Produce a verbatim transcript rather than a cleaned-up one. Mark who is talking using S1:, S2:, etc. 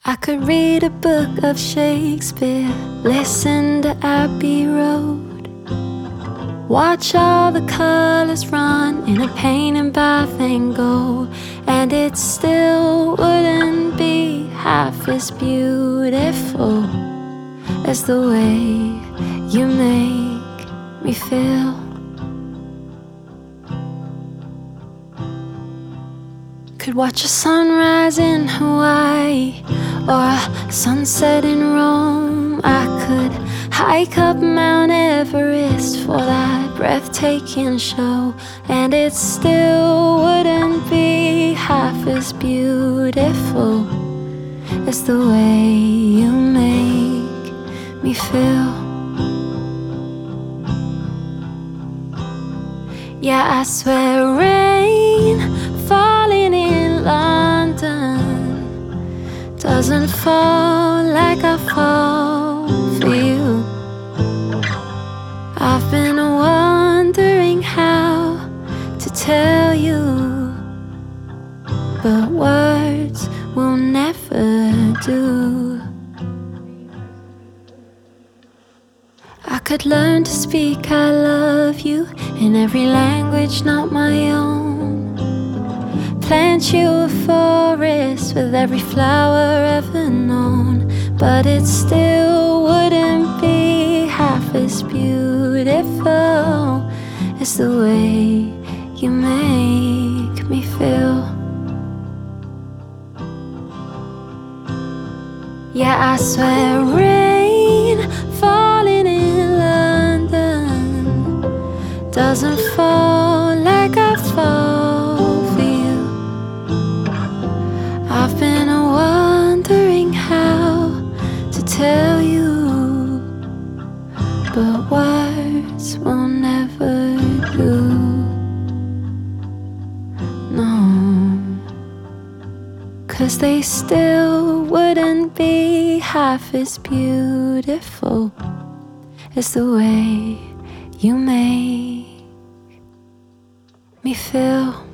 S1: I could read a book of Shakespeare, listen to Abbey Road, watch all the colors run in a painting by Van Gogh, and it still wouldn't be half as beautiful as the way you make me feel. Could watch a sunrise in Hawaii or a sunset in Rome. I could hike up Mount Everest for that breathtaking show, and it still wouldn't be half as beautiful as the way you make me feel. Yeah, I swear rain falling in London doesn't fall like I fall for you. I've been wondering how to tell you, but words will never do. I could learn to speak I love you in every language not my own, plant you a forest with every flower ever known, but it still wouldn't be half as beautiful as the way you make me feel. Yeah, I swear rain falling in London doesn't fall like I fall for you. I've been wondering how to tell you, but words will never do. No, 'cause they still wouldn't be half as beautiful as the way you make me feel.